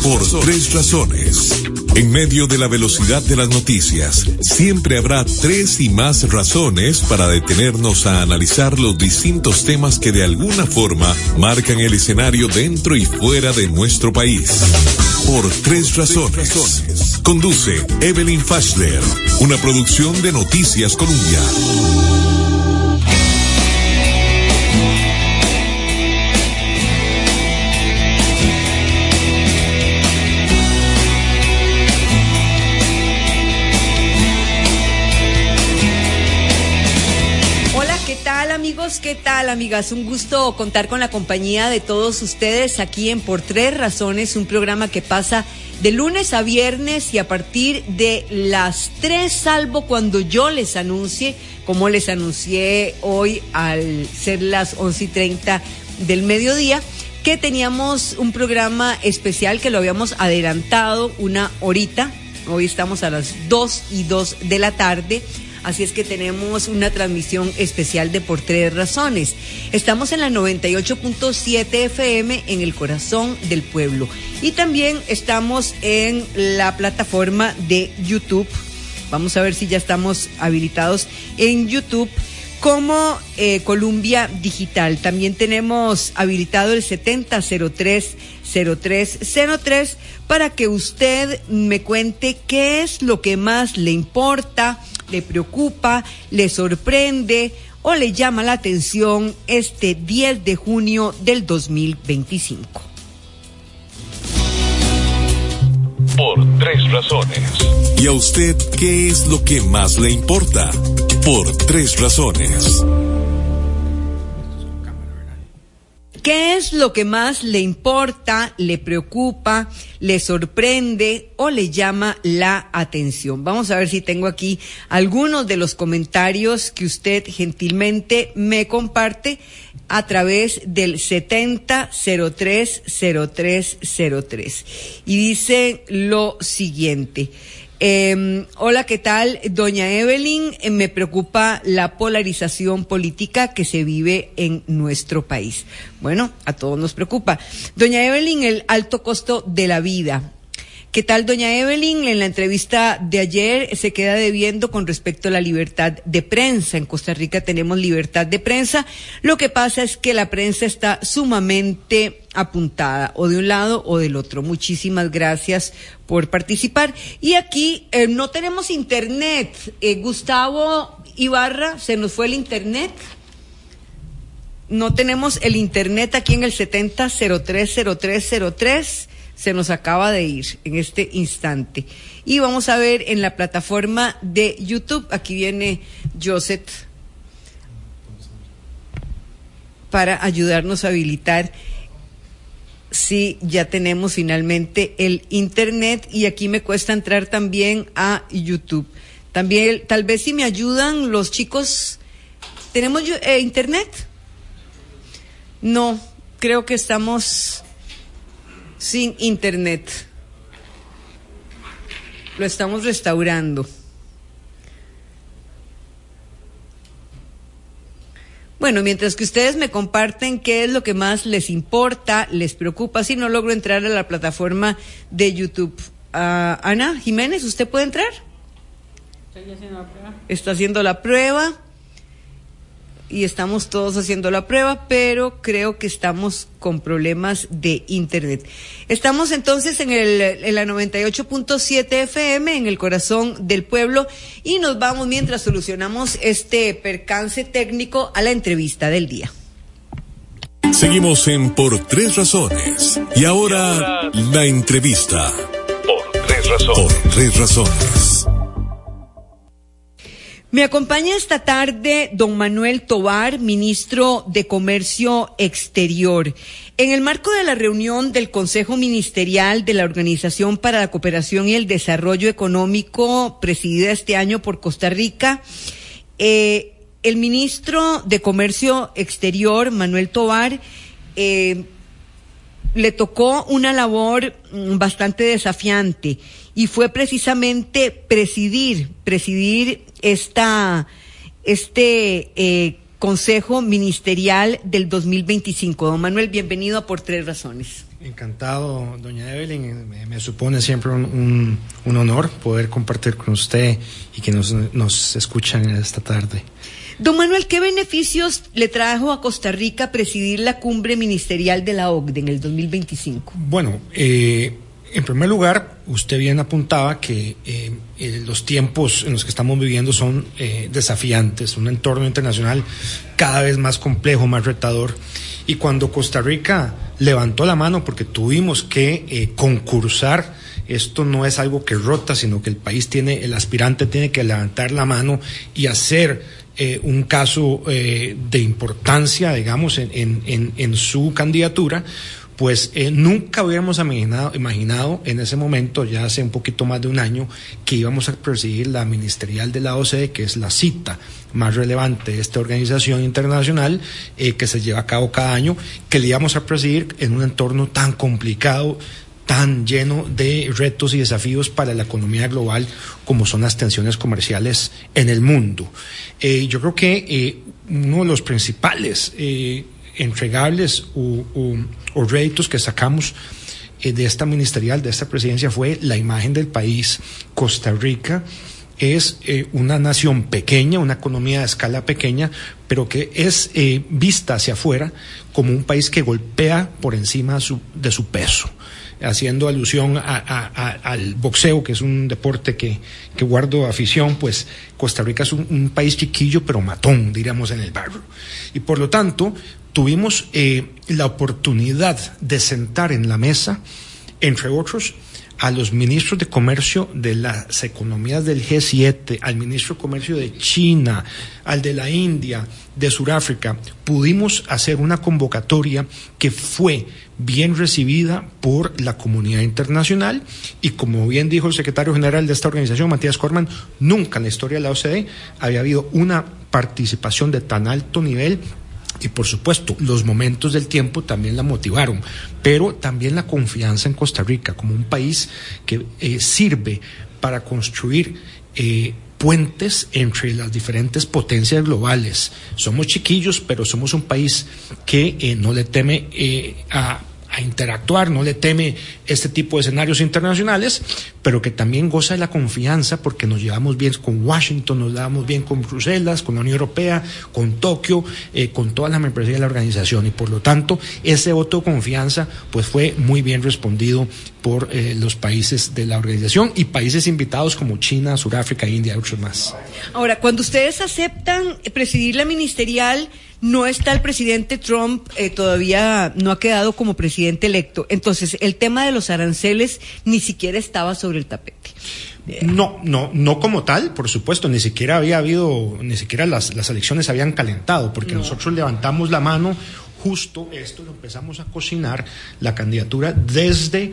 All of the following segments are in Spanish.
Por tres razones. En medio de la velocidad de las noticias, siempre habrá tres y más razones para detenernos a analizar los distintos temas que de alguna forma marcan el escenario dentro y fuera de nuestro país. Por tres razones. Conduce Evelyn Fashler, una producción de Noticias Colombia. Amigos, ¿qué tal, amigas? Un gusto contar con la compañía de todos ustedes aquí en Por Tres Razones, un programa que pasa de lunes a viernes y a partir de las 3, salvo cuando yo les anuncie, como les anuncié hoy al ser las 11:30 del mediodía, que teníamos un programa especial que lo habíamos adelantado una horita. Hoy estamos a las 2:02 de la tarde. Así es que tenemos una transmisión especial de Por Tres Razones. Estamos en la 98.7 FM en el corazón del pueblo. Y también estamos en la plataforma de YouTube. Vamos a ver si ya estamos habilitados en YouTube como Columbia Digital. También tenemos habilitado el 70030303 para que usted me cuente qué es lo que más le importa, le preocupa, le sorprende o le llama la atención este 10 de junio del 2025. Por tres razones. ¿Y a usted qué es lo que más le importa? Por tres razones. ¿Qué es lo que más le importa, le preocupa, le sorprende o le llama la atención? Vamos a ver si tengo aquí algunos de los comentarios que usted gentilmente me comparte a través del 70030303. Y dice lo siguiente. Hola, ¿qué tal? Doña Evelyn, me preocupa la polarización política que se vive en nuestro país. Bueno, a todos nos preocupa. Doña Evelyn, el alto costo de la vida. ¿Qué tal, doña Evelyn? En la entrevista de ayer se queda debiendo con respecto a la libertad de prensa. En Costa Rica tenemos libertad de prensa. Lo que pasa es que la prensa está sumamente apuntada, o de un lado o del otro. Muchísimas gracias por participar. Y aquí no tenemos internet. Gustavo Ibarra, ¿se nos fue el internet? No tenemos el internet aquí en el 70030303. Se nos acaba de ir en este instante. Y vamos a ver en la plataforma de YouTube. Aquí viene Joseph para ayudarnos a habilitar si ya tenemos finalmente el internet. Y aquí me cuesta entrar también a YouTube. También, tal vez si me ayudan los chicos. ¿Tenemos internet? No, creo que estamos sin internet. Lo estamos restaurando. Bueno, mientras que ustedes me comparten qué es lo que más les importa, les preocupa, si no logro entrar a la plataforma de YouTube. Ana Jiménez, ¿usted puede entrar? Estoy haciendo la prueba. Está haciendo la prueba. Y estamos todos haciendo la prueba, pero creo que estamos con problemas de internet. Estamos entonces en la 98.7 FM, en el corazón del pueblo, y nos vamos mientras solucionamos este percance técnico a la entrevista del día. Seguimos en Por Tres Razones. Y ahora la entrevista. Por Tres Razones. Por Tres Razones. Me acompaña esta tarde don Manuel Tovar, ministro de Comercio Exterior. En el marco de la reunión del Consejo Ministerial de la Organización para la Cooperación y el Desarrollo Económico, presidida este año por Costa Rica, el ministro de Comercio Exterior, Manuel Tovar, le tocó una labor bastante desafiante y fue precisamente presidir este Consejo Ministerial del 2025. Don Manuel, bienvenido a Por Tres Razones. Encantado, doña Evelyn. Me supone siempre un honor poder compartir con usted y que nos escuchan esta tarde. Don Manuel, ¿qué beneficios le trajo a Costa Rica presidir la cumbre ministerial de la OCDE en el 2025? Bueno, en primer lugar, usted bien apuntaba que los tiempos en los que estamos viviendo son desafiantes, un entorno internacional cada vez más complejo, más retador. Y cuando Costa Rica levantó la mano, porque tuvimos que concursar, esto no es algo que rota, sino que el aspirante tiene que levantar la mano y hacer un caso de importancia, digamos, en su candidatura. Pues nunca hubiéramos imaginado en ese momento, ya hace un poquito más de un año, que íbamos a presidir la ministerial de la OCDE, que es la cita más relevante de esta organización internacional que se lleva a cabo cada año, que le íbamos a presidir en un entorno tan complicado, tan lleno de retos y desafíos para la economía global como son las tensiones comerciales en el mundo. Yo creo que uno de los principales entregables o réditos que sacamos de esta ministerial, de esta presidencia, fue la imagen del país. Costa Rica es una nación pequeña, una economía de escala pequeña, pero que es vista hacia afuera como un país que golpea por encima de su peso. Haciendo alusión al boxeo, que es un deporte que guardo afición, pues Costa Rica es un país chiquillo pero matón, diríamos, en el barrio. Y por lo tanto tuvimos la oportunidad de sentar en la mesa, entre otros, a los ministros de comercio de las economías del G7, al ministro de comercio de China, al de la India, de Sudáfrica. Pudimos hacer una convocatoria que fue bien recibida por la comunidad internacional y, como bien dijo el secretario general de esta organización, Matías Corman, nunca en la historia de la OCDE había habido una participación de tan alto nivel. Y por supuesto, los momentos del tiempo también la motivaron, pero también la confianza en Costa Rica como un país que sirve para construir puentes entre las diferentes potencias globales. Somos chiquillos, pero somos un país que no le teme a interactuar, no le teme este tipo de escenarios internacionales, pero que también goza de la confianza porque nos llevamos bien con Washington, nos llevamos bien con Bruselas, con la Unión Europea, con Tokio, con toda la membresía de la organización, y por lo tanto ese voto de confianza pues fue muy bien respondido por los países de la organización y países invitados como China, Sudáfrica, India y otros más. Ahora, cuando ustedes aceptan presidir la ministerial, no está el presidente Trump, todavía no ha quedado como presidente electo. Entonces, el tema de los aranceles ni siquiera estaba sobre el tapete. No como tal, por supuesto, ni siquiera las elecciones habían calentado, porque nosotros levantamos la mano. Justo esto lo empezamos a cocinar, la candidatura desde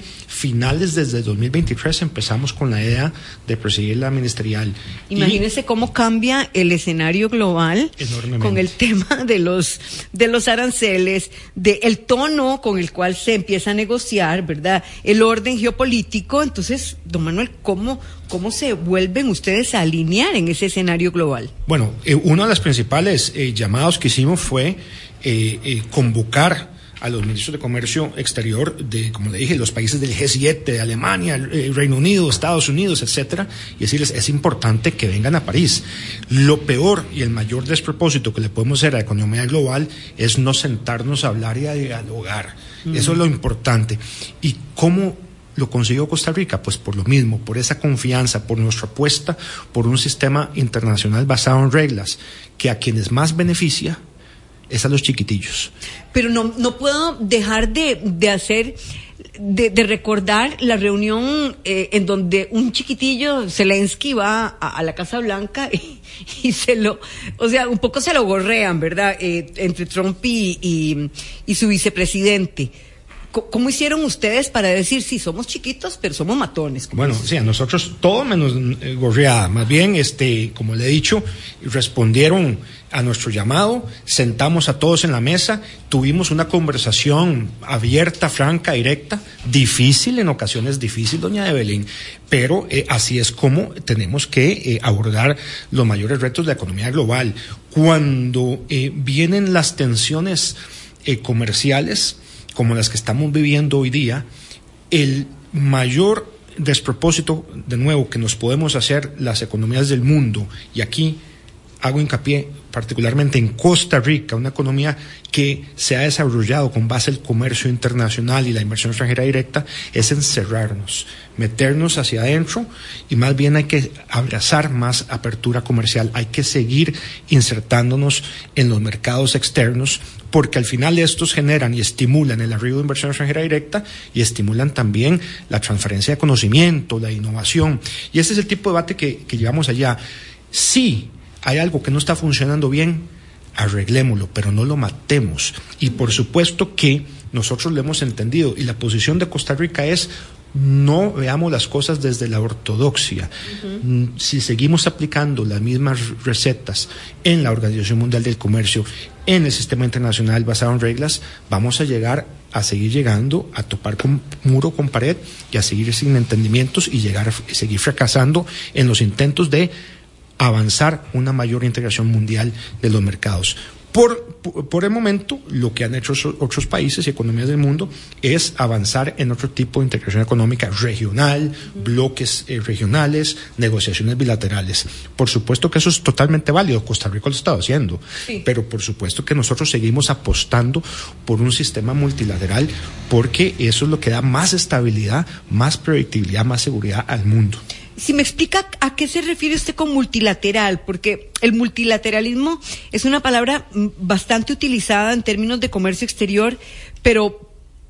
2023 empezamos con la idea de presidir la ministerial. Imagínese cómo cambia el escenario global con el tema de los aranceles, el tono con el cual se empieza a negociar, ¿verdad? El orden geopolítico. Entonces, don Manuel, ¿cómo se vuelven ustedes a alinear en ese escenario global? Bueno, uno de los principales llamados que hicimos fue convocar a los ministros de comercio exterior de, como le dije, los países del G7, de Alemania, Reino Unido, Estados Unidos, etcétera, y decirles, es importante que vengan a París. Lo peor y el mayor despropósito que le podemos hacer a la economía global es no sentarnos a hablar y a dialogar. Eso es lo importante. ¿Y cómo lo consiguió Costa Rica? Pues por lo mismo, por esa confianza, por nuestra apuesta por un sistema internacional basado en reglas, que a quienes más beneficia es a los chiquitillos. Pero no puedo dejar de recordar la reunión en donde un chiquitillo, Zelensky, va a la Casa Blanca y un poco se lo gorrean, ¿verdad? Entre Trump y su vicepresidente. ¿Cómo hicieron ustedes para decir, sí, somos chiquitos, pero somos matones? Bueno, sí, a nosotros todo menos gorreada. Más bien, como le he dicho, respondieron a nuestro llamado, sentamos a todos en la mesa, tuvimos una conversación abierta, franca, directa, difícil, en ocasiones difícil, doña Evelyn, pero así es como tenemos que abordar los mayores retos de la economía global. Cuando vienen las tensiones comerciales, como las que estamos viviendo hoy día, el mayor despropósito, de nuevo, que nos podemos hacer las economías del mundo, y aquí hago hincapié particularmente en Costa Rica, una economía que se ha desarrollado con base en el comercio internacional y la inversión extranjera directa, es encerrarnos, meternos hacia adentro, y más bien hay que abrazar más apertura comercial, hay que seguir insertándonos en los mercados externos, porque al final estos generan y estimulan el arribo de inversión extranjera directa y estimulan también la transferencia de conocimiento, la innovación, y ese es el tipo de debate que llevamos allá. Sí, hay algo que no está funcionando bien, arreglémoslo, pero no lo matemos. Y por supuesto que nosotros lo hemos entendido, y la posición de Costa Rica es: no veamos las cosas desde la ortodoxia. Si seguimos aplicando las mismas recetas en la Organización Mundial del Comercio, en el sistema internacional basado en reglas, vamos a seguir llegando a topar con muro, con pared, y a seguir sin entendimientos y seguir fracasando en los intentos de avanzar una mayor integración mundial de los mercados. Por el momento, lo que han hecho otros países y economías del mundo es avanzar en otro tipo de integración económica regional, bloques regionales, negociaciones bilaterales. Por supuesto que eso es totalmente válido, Costa Rica lo ha estado haciendo, sí, pero por supuesto que nosotros seguimos apostando por un sistema multilateral, porque eso es lo que da más estabilidad, más predictibilidad, más seguridad al mundo. Si me explica a qué se refiere usted con multilateral, porque el multilateralismo es una palabra bastante utilizada en términos de comercio exterior, pero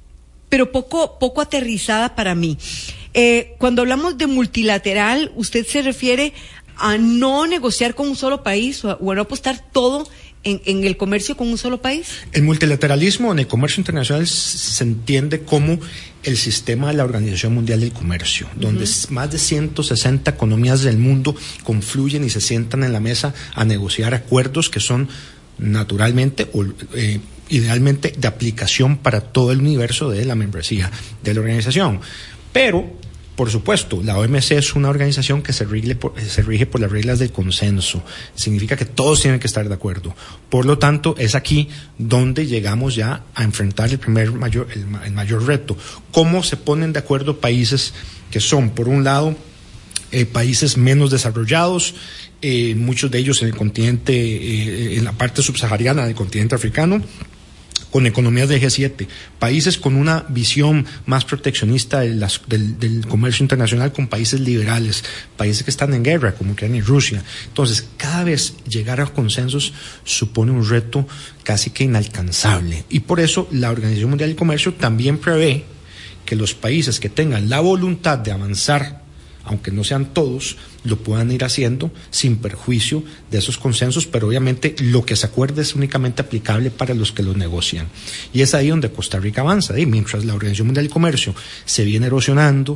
poco aterrizada para mí. Cuando hablamos de multilateral, ¿usted se refiere a no negociar con un solo país o a no apostar todo en el comercio con un solo país? El multilateralismo en el comercio internacional se entiende como el sistema de la Organización Mundial del Comercio, donde más de 160 economías del mundo confluyen y se sientan en la mesa a negociar acuerdos que son naturalmente o idealmente de aplicación para todo el universo de la membresía de la organización. Pero, por supuesto, la OMC es una organización que se rige por las reglas del consenso. Significa que todos tienen que estar de acuerdo. Por lo tanto, es aquí donde llegamos ya a enfrentar el mayor reto. ¿Cómo se ponen de acuerdo países que son, por un lado, países menos desarrollados, muchos de ellos en el continente, en la parte subsahariana del continente africano, con economías de G7, países con una visión más proteccionista del comercio internacional, con países liberales, países que están en guerra, como Ucrania y Rusia? Entonces, cada vez llegar a consensos supone un reto casi que inalcanzable. Y por eso la Organización Mundial del Comercio también prevé que los países que tengan la voluntad de avanzar, aunque no sean todos, lo puedan ir haciendo sin perjuicio de esos consensos, pero obviamente lo que se acuerde es únicamente aplicable para los que los negocian. Y es ahí donde Costa Rica avanza, y mientras la Organización Mundial del Comercio se viene erosionando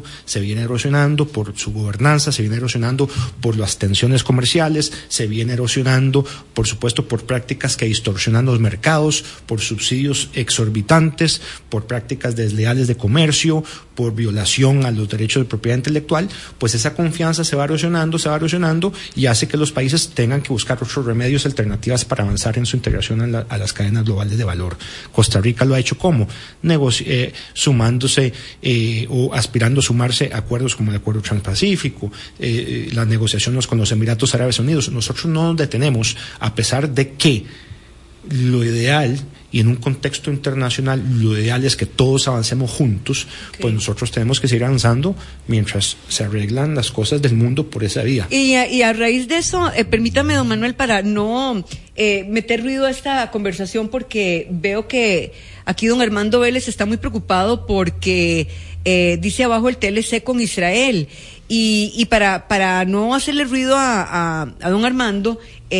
por su gobernanza, se viene erosionando por las tensiones comerciales, se viene erosionando, por supuesto, por prácticas que distorsionan los mercados, por subsidios exorbitantes, por prácticas desleales de comercio, por violación a los derechos de propiedad intelectual, pues esa confianza se va erosionando y hace que los países tengan que buscar otros remedios, alternativas para avanzar en su integración a las cadenas globales de valor. Costa Rica lo ha hecho ¿cómo? Sumándose o aspirando a sumarse a acuerdos como el Acuerdo Transpacífico, las negociaciones con los Emiratos Árabes Unidos. Nosotros no nos detenemos, a pesar de que lo ideal, y en un contexto internacional, lo ideal es que todos avancemos juntos, pues nosotros tenemos que seguir avanzando mientras se arreglan las cosas del mundo por esa vía. Y a raíz de eso, permítame, don Manuel, para no meter ruido a esta conversación, porque veo que aquí don Armando Vélez está muy preocupado porque dice abajo el TLC con Israel. Y para no hacerle ruido a don Armando,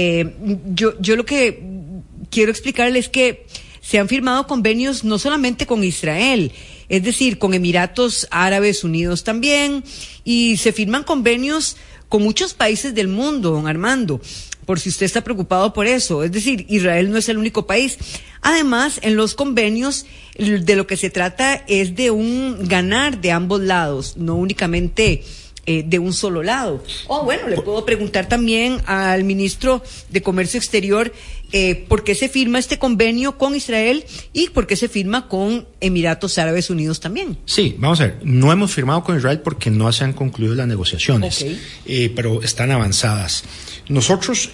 yo lo que quiero explicarle es que se han firmado convenios no solamente con Israel, es decir, con Emiratos Árabes Unidos también, y se firman convenios con muchos países del mundo, don Armando, por si usted está preocupado por eso. Es decir, Israel no es el único país. Además, en los convenios de lo que se trata es de un ganar de ambos lados, no únicamente de un solo lado. Bueno, le puedo preguntar también al ministro de Comercio Exterior por qué se firma este convenio con Israel y por qué se firma con Emiratos Árabes Unidos también. Sí, vamos a ver, no hemos firmado con Israel porque no se han concluido las negociaciones, pero están avanzadas. Nosotros,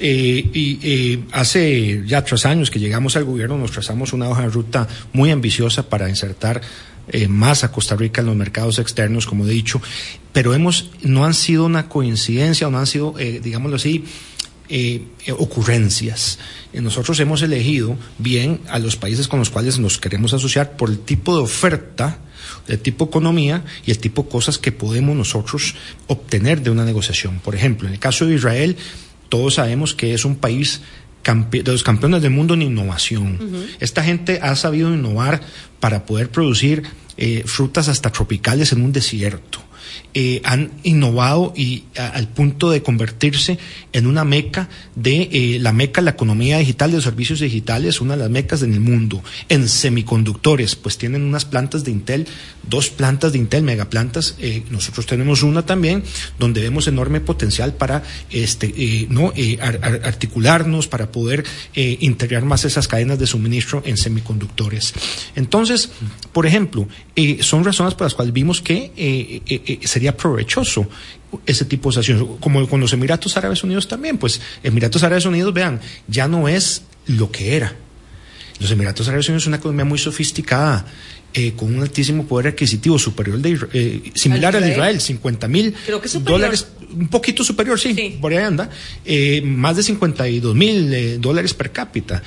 hace ya 3 años que llegamos al gobierno, nos trazamos una hoja de ruta muy ambiciosa para insertar más a Costa Rica en los mercados externos, como he dicho, pero no han sido una coincidencia o no han sido, digámoslo así, ocurrencias. Nosotros hemos elegido bien a los países con los cuales nos queremos asociar por el tipo de oferta, el tipo de economía y el tipo de cosas que podemos nosotros obtener de una negociación. Por ejemplo, en el caso de Israel, todos sabemos que es un país de los campeones del mundo en innovación. Esta gente ha sabido innovar para poder producir frutas hasta tropicales en un desierto. Han innovado y al punto de convertirse en una meca de la economía digital, de los servicios digitales, una de las mecas en el mundo. En semiconductores, pues tienen unas plantas de Intel, 2 plantas de Intel, megaplantas. Nosotros tenemos una también donde vemos enorme potencial para articularnos, para poder integrar más esas cadenas de suministro en semiconductores. Entonces, por ejemplo, son razones por las cuales vimos que sería provechoso ese tipo de acciones, como con los Emiratos Árabes Unidos también. Pues Emiratos Árabes Unidos, vean, ya no es lo que era. Los Emiratos Árabes Unidos es una economía muy sofisticada, con un altísimo poder adquisitivo, superior similar al de Israel, $50,000, un poquito superior, sí, por ahí anda, más de $52,000 per cápita.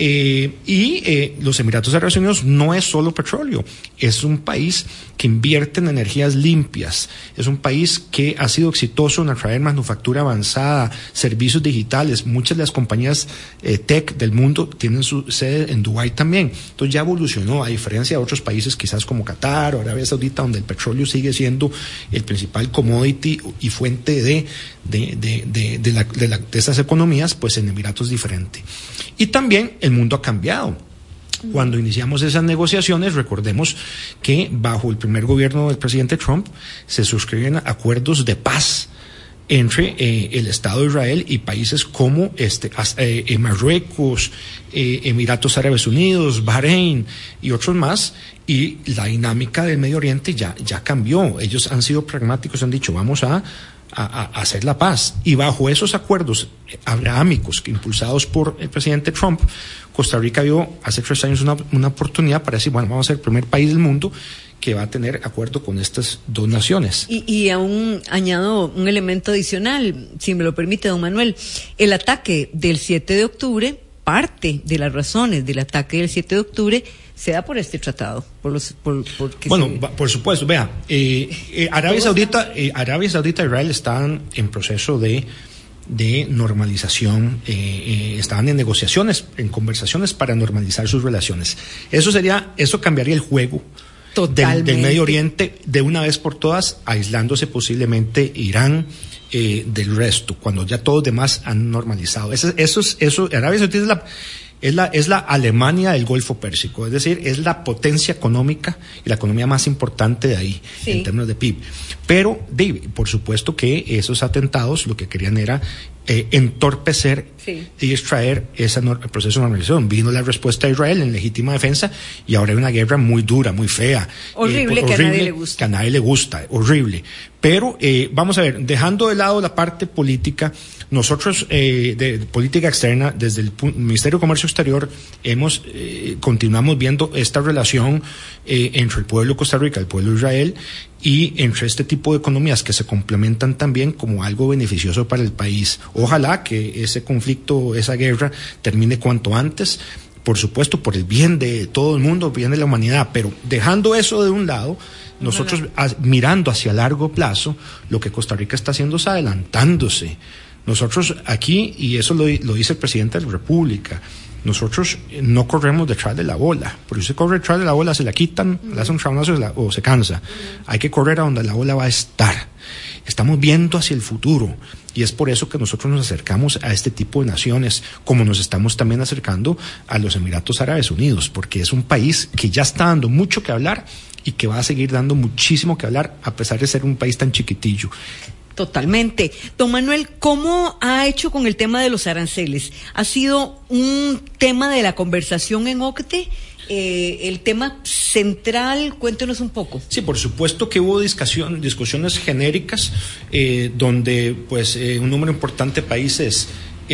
Los Emiratos Árabes Unidos no es solo petróleo, es un país que invierte en energías limpias, es un país que ha sido exitoso en atraer manufactura avanzada, servicios digitales. Muchas de las compañías tech del mundo tienen su sede en Dubái también. Entonces ya evolucionó, a diferencia de otros países quizás como Qatar o Arabia Saudita, donde el petróleo sigue siendo el principal commodity y fuente de esas economías. Pues en Emiratos es diferente. Y también el mundo ha cambiado. Cuando iniciamos esas negociaciones, recordemos que bajo el primer gobierno del presidente Trump se suscriben acuerdos de paz entre el Estado de Israel y países como Marruecos, Emiratos Árabes Unidos, Bahrein y otros más, y la dinámica del Medio Oriente ya cambió. Ellos han sido pragmáticos, han dicho vamos a hacer la paz, y bajo esos acuerdos abrahámicos impulsados por el presidente Trump, Costa Rica vio hace 3 años una oportunidad para decir, bueno, vamos a ser el primer país del mundo que va a tener acuerdo con estas 2 naciones. Y aún añado un elemento adicional, si me lo permite, don Manuel. El ataque del 7 de octubre, parte de las razones del ataque del 7 de octubre se da por este tratado, por supuesto. Vea, Arabia Saudita e Israel están en proceso de normalización, estaban en negociaciones, en conversaciones para normalizar sus relaciones. Eso cambiaría el juego del Medio Oriente de una vez por todas, aislándose posiblemente Irán del resto, cuando ya todos los demás han normalizado. Eso, Arabia Saudita es la Alemania del Golfo Pérsico, es decir, es la potencia económica y la economía más importante de ahí, en términos de PIB. Pero, por supuesto que esos atentados lo que querían era entorpecer y distraer el proceso de normalización. Vino la respuesta de Israel en legítima defensa y ahora hay una guerra muy dura, muy fea. Horrible, que a nadie le gusta. Que a nadie le gusta, horrible. Pero vamos a ver, dejando de lado la parte política, nosotros de política externa, desde el Ministerio de Comercio Exterior, continuamos viendo esta relación entre el pueblo de Costa Rica, el pueblo de Israel, y entre este tipo de economías que se complementan también como algo beneficioso para el país. Ojalá que ese conflicto, esa guerra, termine cuanto antes, por supuesto, por el bien de todo el mundo, bien de la humanidad, pero dejando eso de un lado, nosotros mirando hacia largo plazo, lo que Costa Rica está haciendo es adelantándose. Nosotros aquí, y eso lo dice el presidente de la República, nosotros no corremos detrás de la bola, porque si se corre detrás de la bola se la quitan, le hacen un rabonazo o se cansa. Hay que correr a donde la bola va a estar. Estamos viendo hacia el futuro y es por eso que nosotros nos acercamos a este tipo de naciones, como nos estamos también acercando a los Emiratos Árabes Unidos, porque es un país que ya está dando mucho que hablar y que va a seguir dando muchísimo que hablar a pesar de ser un país tan chiquitillo. Totalmente. Don Manuel, ¿cómo ha hecho con el tema de los aranceles? ¿Ha sido un tema de la conversación en OCDE? El tema central, cuéntenos un poco. Sí, por supuesto que hubo discusiones genéricas donde pues un número importante de países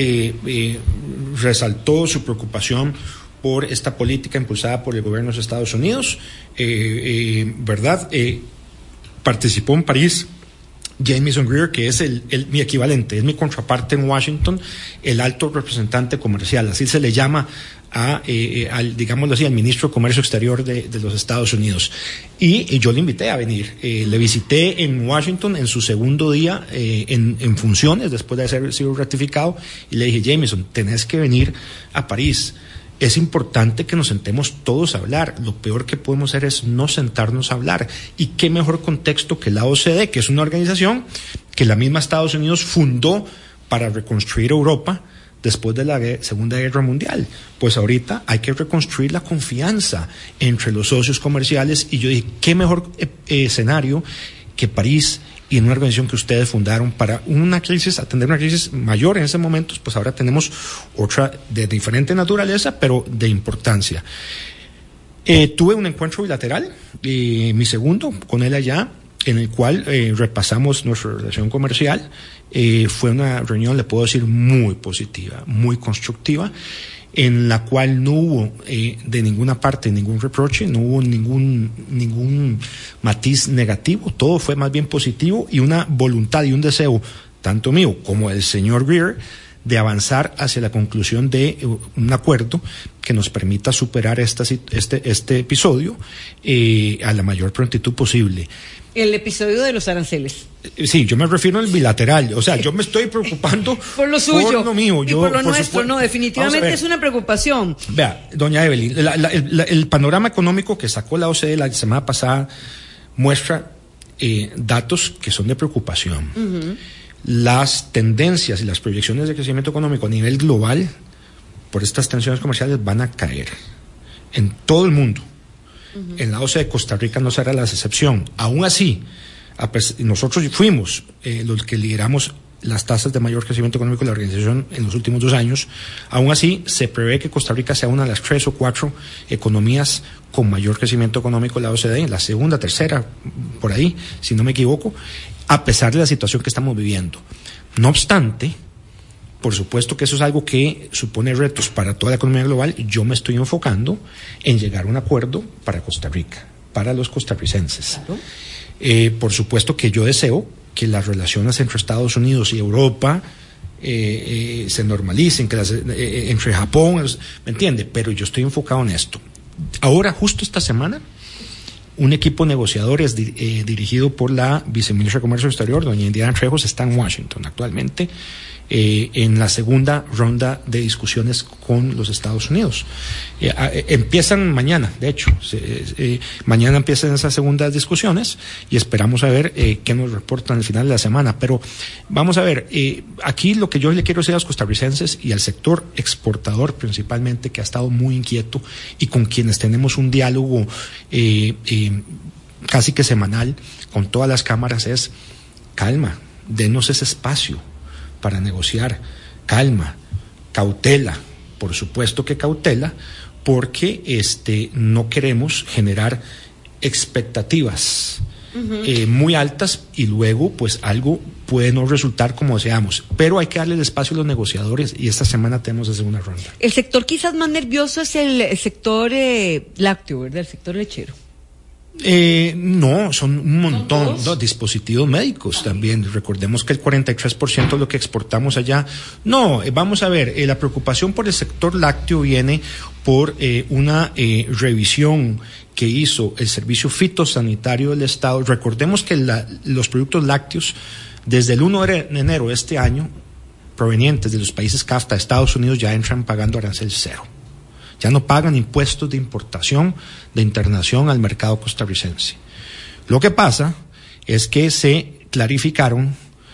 resaltó su preocupación por esta política impulsada por el gobierno de los Estados Unidos, ¿verdad? Participó en París Jamieson Greer, que es mi equivalente, es mi contraparte en Washington, el alto representante comercial, así se le llama digámoslo así, al ministro de Comercio Exterior de los Estados Unidos. Y yo le invité a venir. Le visité en Washington en su segundo día en funciones, después de haber sido ratificado, y le dije, Jamieson, tenés que venir a París. Es importante que nos sentemos todos a hablar. Lo peor que podemos hacer es no sentarnos a hablar. Y qué mejor contexto que la OCDE, que es una organización que la misma Estados Unidos fundó para reconstruir Europa después de la Segunda Guerra Mundial. Pues ahorita hay que reconstruir la confianza entre los socios comerciales, y yo dije, qué mejor escenario que París, y en una organización que ustedes fundaron para atender una crisis mayor en ese momento. Pues ahora tenemos otra de diferente naturaleza, pero de importancia. Tuve un encuentro bilateral, mi segundo, con él allá, en el cual repasamos nuestra relación comercial. Fue una reunión, le puedo decir, muy positiva, muy constructiva, en la cual no hubo de ninguna parte ningún reproche, no hubo ningún matiz negativo, todo fue más bien positivo, y una voluntad y un deseo, tanto mío como del señor Greer, de avanzar hacia la conclusión de un acuerdo que nos permita superar este episodio a la mayor prontitud posible. El episodio de los aranceles. Sí, yo me refiero al bilateral. O sea, yo me estoy preocupando por lo suyo, por lo mío. Y por lo nuestro, no, definitivamente es una preocupación. Vea, doña Evelyn, el panorama económico que sacó la OCDE la semana pasada muestra datos que son de preocupación. Uh-huh. Las tendencias y las proyecciones de crecimiento económico a nivel global por estas tensiones comerciales van a caer en todo el mundo. Uh-huh. En la OCDE Costa Rica no será la excepción. Aún así, nosotros fuimos los que lideramos las tasas de mayor crecimiento económico de la organización en los últimos 2 años. Aún así, se prevé que Costa Rica sea una de las 3 o 4 economías con mayor crecimiento económico de la OCDE, la segunda, tercera, por ahí, si no me equivoco, a pesar de la situación que estamos viviendo. No obstante, por supuesto que eso es algo que supone retos para toda la economía global. Yo me estoy enfocando en llegar a un acuerdo para Costa Rica, para los costarricenses. Claro. Por supuesto que yo deseo que las relaciones entre Estados Unidos y Europa se normalicen, que entre Japón, ¿me entiende? Pero yo estoy enfocado en esto. Ahora, justo esta semana, un equipo de negociadores dirigido por la viceministra de Comercio Exterior, doña Indiana Trejos, está en Washington actualmente, en la segunda ronda de discusiones con los Estados Unidos. Empiezan mañana, de hecho, mañana empiezan esas segundas discusiones y esperamos a ver qué nos reportan al final de la semana. Pero vamos a ver, aquí lo que yo le quiero decir a los costarricenses y al sector exportador principalmente, que ha estado muy inquieto y con quienes tenemos un diálogo casi que semanal con todas las cámaras, es calma, denos ese espacio para negociar, calma, cautela, por supuesto que cautela, porque no queremos generar expectativas muy altas y luego pues algo puede no resultar como deseamos, pero hay que darle el espacio a los negociadores y esta semana tenemos la segunda ronda. El sector quizás más nervioso es el sector lácteo, ¿verdad? El sector lechero. No, son un montón, ¿no? Dispositivos médicos también. Recordemos que el 43% de lo que exportamos allá. No, vamos a ver, la preocupación por el sector lácteo viene por una revisión que hizo el Servicio Fitosanitario del Estado. Recordemos que los productos lácteos, desde el 1 de enero de este año, provenientes de los países CAFTA, Estados Unidos, ya entran pagando arancel cero. Ya no pagan impuestos de importación, de internación al mercado costarricense. Lo que pasa es que se clarificaron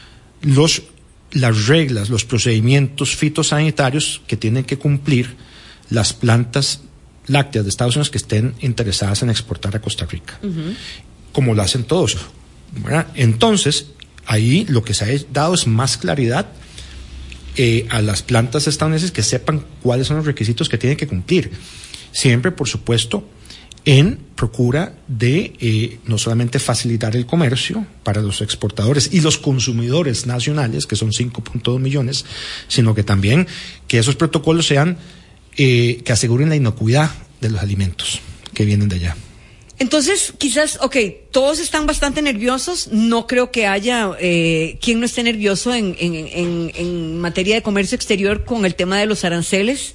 las reglas, los procedimientos fitosanitarios que tienen que cumplir las plantas lácteas de Estados Unidos que estén interesadas en exportar a Costa Rica. Uh-huh. Como lo hacen todos, ¿verdad? Entonces, ahí lo que se ha dado es más claridad a las plantas estadounidenses, que sepan cuáles son los requisitos que tienen que cumplir. Siempre, por supuesto, en procura de no solamente facilitar el comercio para los exportadores y los consumidores nacionales, que son 5.2 millones, sino que también que esos protocolos sean que aseguren la inocuidad de los alimentos que vienen de allá. Entonces, quizás, todos están bastante nerviosos. No creo que haya quien no esté nervioso en materia de comercio exterior con el tema de los aranceles.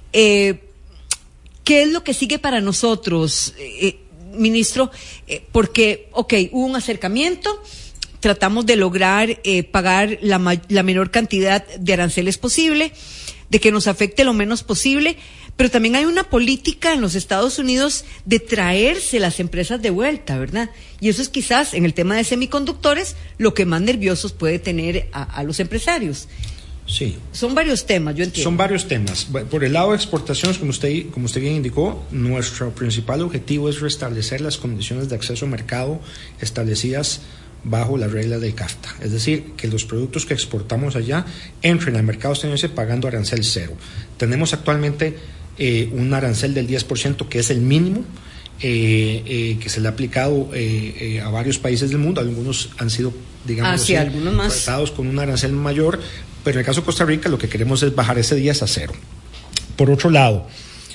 ¿Qué es lo que sigue para nosotros, ministro? Porque, hubo un acercamiento, tratamos de lograr pagar la menor cantidad de aranceles posible, de que nos afecte lo menos posible, pero también hay una política en los Estados Unidos de traerse las empresas de vuelta, ¿verdad? Y eso es quizás, en el tema de semiconductores, lo que más nerviosos puede tener a los empresarios. Sí. Son varios temas, yo entiendo. Son varios temas. Por el lado de exportaciones, como usted bien indicó, nuestro principal objetivo es restablecer las condiciones de acceso al mercado establecidas bajo las reglas del CAFTA. Es decir, que los productos que exportamos allá entren al mercado estadounidense pagando arancel cero. Tenemos actualmente un arancel del 10%, que es el mínimo que se le ha aplicado a varios países del mundo. Algunos han sido, digamos, algunos más tratados con un arancel mayor, pero en el caso de Costa Rica lo que queremos es bajar ese 10 a cero. Por otro lado,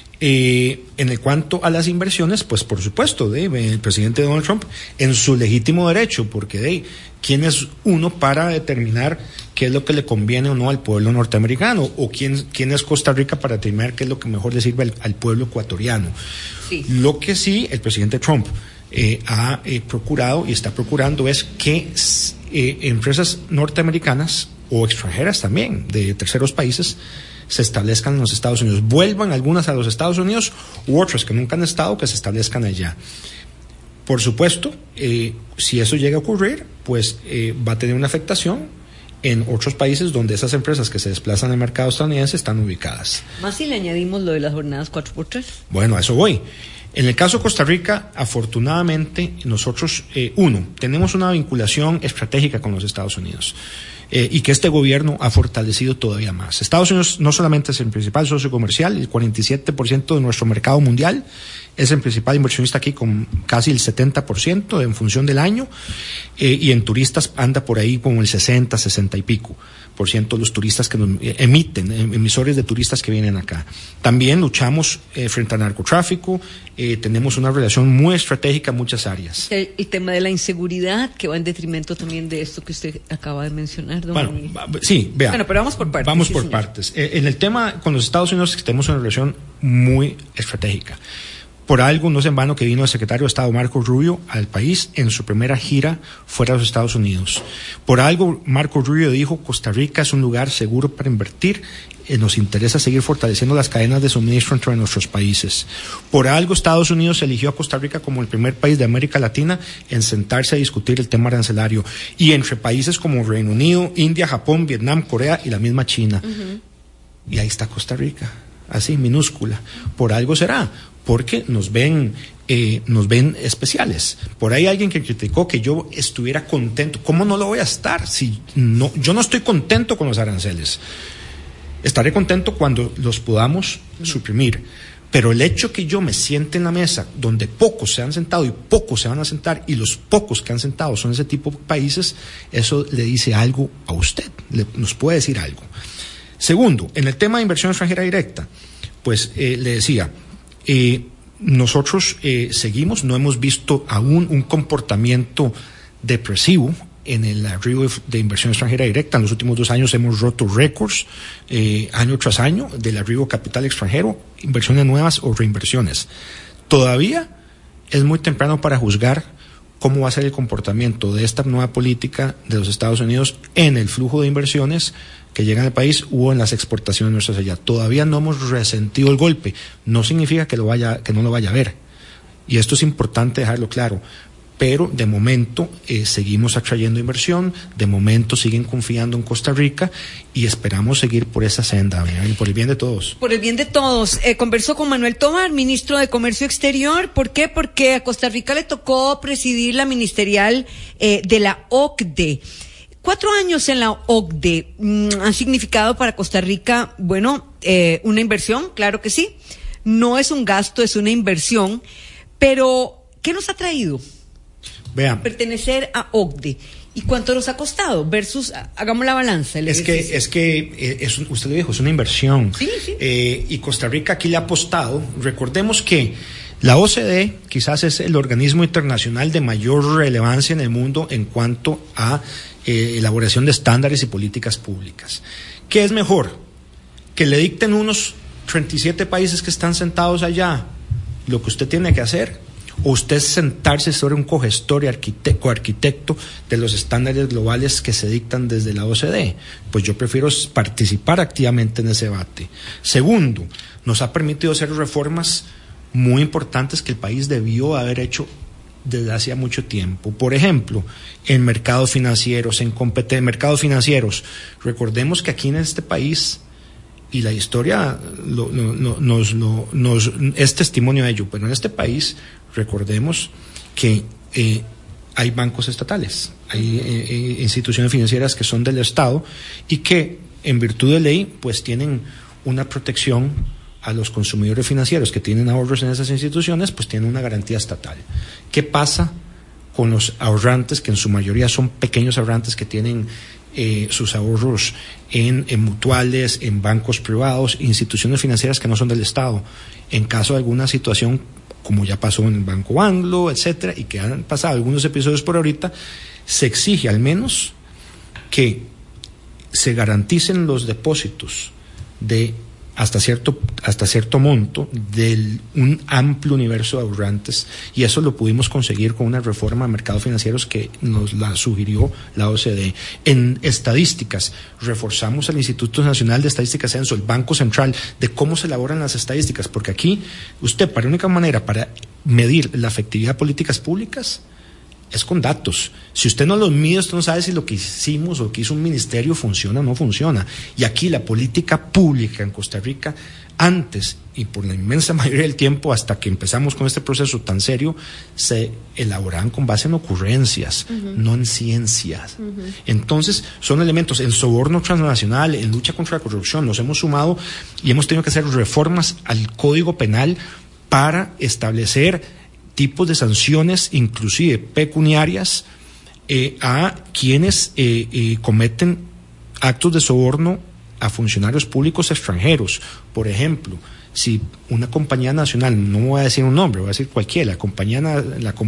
en el cuanto a las inversiones, pues por supuesto, el presidente Donald Trump, en su legítimo derecho, porque ¿quién es uno para determinar qué es lo que le conviene o no al pueblo norteamericano? ¿O quién es Costa Rica para determinar qué es lo que mejor le sirve al pueblo ecuatoriano? Sí. Lo que sí el presidente Trump ha procurado y está procurando es que empresas norteamericanas o extranjeras también, de terceros países, se establezcan en los Estados Unidos. Vuelvan algunas a los Estados Unidos u otras que nunca han estado, que se establezcan allá. Por supuesto, si eso llega a ocurrir, pues va a tener una afectación en otros países donde esas empresas que se desplazan al mercado estadounidense están ubicadas. Más si le añadimos lo de las jornadas 4x3. Bueno, a eso voy. En el caso de Costa Rica, afortunadamente, nosotros, tenemos una vinculación estratégica con los Estados Unidos. Y que este gobierno ha fortalecido todavía más. Estados Unidos no solamente es el principal socio comercial, el 47% de nuestro mercado mundial, es el principal inversionista aquí con casi el 70% en función del año, y en turistas anda por ahí como el 60 y pico por ciento de los turistas que nos emisores de turistas que vienen acá. También luchamos frente al narcotráfico, tenemos una relación muy estratégica en muchas áreas. El tema de la inseguridad, que va en detrimento también de esto que usted acaba de mencionar, don Bueno, sí, vea. Bueno, pero vamos por partes. Vamos por partes. En el tema con los Estados Unidos tenemos una relación muy estratégica. Por algo, no es en vano que vino el secretario de Estado Marco Rubio al país en su primera gira fuera de los Estados Unidos. Por algo, Marco Rubio dijo: Costa Rica es un lugar seguro para invertir. Nos interesa seguir fortaleciendo las cadenas de suministro entre nuestros países. Por algo, Estados Unidos eligió a Costa Rica como el primer país de América Latina en sentarse a discutir el tema arancelario. Y entre países como Reino Unido, India, Japón, Vietnam, Corea y la misma China. Uh-huh. Y ahí está Costa Rica, así, minúscula. Por algo será, porque nos ven especiales. Por ahí alguien que criticó que yo estuviera contento. ¿Cómo no lo voy a estar? Si no, yo no estoy contento con los aranceles. Estaré contento cuando los podamos suprimir. Pero el hecho que yo me siente en la mesa donde pocos se han sentado y pocos se van a sentar, y los pocos que han sentado son ese tipo de países, eso le dice algo a usted, nos puede decir algo. Segundo, en el tema de inversión extranjera directa, pues le decía, nosotros seguimos, no hemos visto aún un comportamiento depresivo en el arribo de inversión extranjera directa. En los últimos 2 años hemos roto récords año tras año del arribo de capital extranjero, inversiones nuevas o reinversiones. Todavía es muy temprano para juzgar cómo va a ser el comportamiento de esta nueva política de los Estados Unidos en el flujo de inversiones que llegan al país o en las exportaciones nuestras allá. Todavía no hemos resentido el golpe. No significa que no lo vaya a ver. Y esto es importante dejarlo claro. Pero de momento seguimos atrayendo inversión, de momento siguen confiando en Costa Rica y esperamos seguir por esa senda, por el bien de todos. Por el bien de todos. Conversó con Manuel Tovar, ministro de Comercio Exterior. ¿Por qué? Porque a Costa Rica le tocó presidir la ministerial de la OCDE. 4 años en la OCDE han significado para Costa Rica, bueno, una inversión, claro que sí. No es un gasto, es una inversión. Pero, ¿qué nos ha traído? Vean. Pertenecer a OCDE. ¿Y cuánto nos ha costado? Versus, hagamos la balanza. Usted lo dijo, es una inversión. Sí, sí. Y Costa Rica aquí le ha apostado. Recordemos que la OCDE quizás es el organismo internacional de mayor relevancia en el mundo en cuanto a elaboración de estándares y políticas públicas. ¿Qué es mejor? Que le dicten unos 37 países que están sentados allá lo que usted tiene que hacer, o usted sentarse sobre un cogestor y coarquitecto de los estándares globales que se dictan desde la OCDE. Pues yo prefiero participar activamente en ese debate. Segundo, nos ha permitido hacer reformas muy importantes que el país debió haber hecho desde hacía mucho tiempo. Por ejemplo, en mercados financieros, mercados financieros. Recordemos que aquí en este país, y la historia es testimonio de ello, pero en este país recordemos que hay bancos estatales, hay instituciones financieras que son del Estado y que en virtud de ley pues tienen una protección a los consumidores financieros que tienen ahorros en esas instituciones, pues tienen una garantía estatal. ¿Qué pasa con los ahorrantes, que en su mayoría son pequeños ahorrantes que tienen sus ahorros en mutuales, en bancos privados, instituciones financieras que no son del Estado? En caso de alguna situación, como ya pasó en el Banco Anglo, etcétera, y que han pasado algunos episodios por ahorita, se exige al menos que se garanticen los depósitos de hasta cierto monto de un amplio universo de ahorrantes, y eso lo pudimos conseguir con una reforma de mercados financieros que nos la sugirió la OCDE. En estadísticas, reforzamos el Instituto Nacional de Estadística Censo, el Banco Central, de cómo se elaboran las estadísticas, porque aquí usted, para la única manera para medir la efectividad de políticas públicas es con datos. Si usted no los mide, usted no sabe si lo que hicimos o lo que hizo un ministerio funciona o no funciona. Y aquí la política pública en Costa Rica, antes y por la inmensa mayoría del tiempo, hasta que empezamos con este proceso tan serio, se elaboraban con base en ocurrencias, no en ciencias. Entonces, son elementos en soborno transnacional, en lucha contra la corrupción. Nos hemos sumado y hemos tenido que hacer reformas al Código Penal para establecer tipos de sanciones, inclusive pecuniarias, a quienes cometen actos de soborno a funcionarios públicos extranjeros. Por ejemplo, si una compañía nacional, no voy a decir un nombre, voy a decir cualquiera, la compañía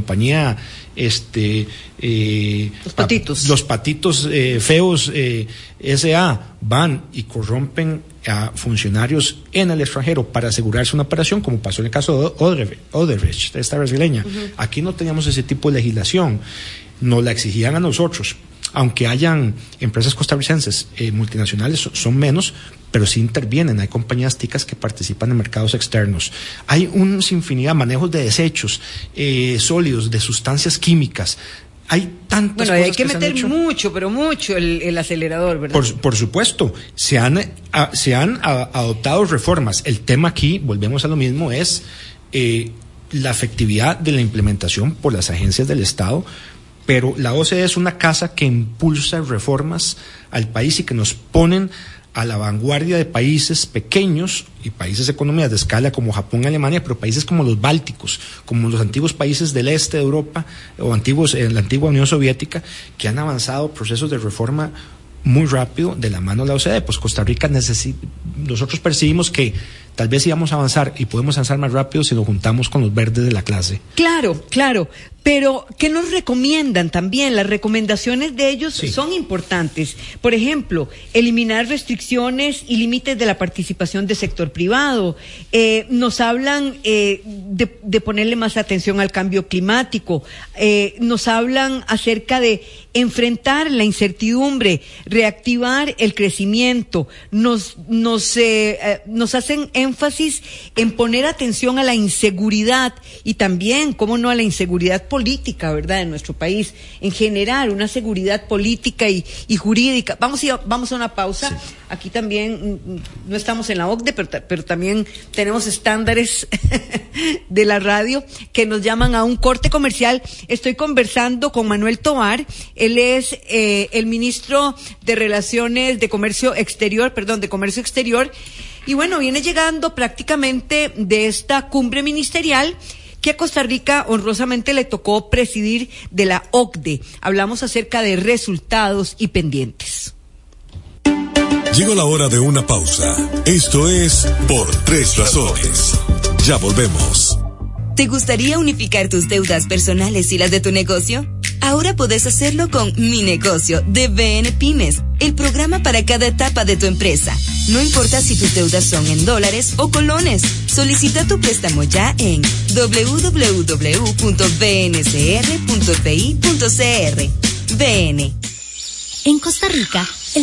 los patitos feos S.A. van y corrompen a funcionarios en el extranjero para asegurarse una operación, como pasó en el caso de Odebrecht, esta brasileña. Aquí no teníamos ese tipo de legislación, nos la exigían a nosotros. Aunque hayan empresas costarricenses multinacionales, son menos, pero sí intervienen. Hay compañías ticas que participan en mercados externos. Hay una infinidad de manejos de desechos sólidos, de sustancias químicas. Hay tantas cosas hay que meter mucho, pero mucho el acelerador, ¿verdad? Por supuesto, se han adoptado reformas. El tema aquí, volvemos a lo mismo, es la efectividad de la implementación por las agencias del Estado. Pero la OCDE es una casa que impulsa reformas al país y que nos ponen a la vanguardia de países pequeños y países de economías de escala como Japón y Alemania, pero países como los bálticos, como los antiguos países del este de Europa o antiguos en la antigua Unión Soviética, que han avanzado procesos de reforma muy rápido de la mano de la OCDE. Pues Costa Rica nosotros percibimos que tal vez íbamos a avanzar y podemos avanzar más rápido si nos juntamos con los verdes de la clase. Claro. Pero, ¿qué nos recomiendan también? Las recomendaciones de ellos son importantes. Por ejemplo, eliminar restricciones y límites de la participación del sector privado. Nos hablan de ponerle más atención al cambio climático. Nos hablan acerca de enfrentar la incertidumbre, reactivar el crecimiento. Nos hacen énfasis en poner atención a la inseguridad y también, cómo no, a la inseguridad política, ¿verdad?, en nuestro país, en general, una seguridad política y jurídica. Vamos a una pausa. Sí. Aquí también no estamos en la OCDE, pero también tenemos estándares de la radio que nos llaman a un corte comercial. Estoy conversando con Manuel Tovar. Él es el ministro de Comercio Exterior. Y bueno, viene llegando prácticamente de esta cumbre ministerial que a Costa Rica honrosamente le tocó presidir de la OCDE. Hablamos acerca de resultados y pendientes. Llegó la hora de una pausa. Esto es Por Tres Razones. Ya volvemos. ¿Te gustaría unificar tus deudas personales y las de tu negocio? Ahora puedes hacerlo con Mi Negocio de BN Pymes, el programa para cada etapa de tu empresa. No importa si tus deudas son en dólares o colones. Solicita tu préstamo ya en www.bncr.fi.cr. BN. En Costa Rica, el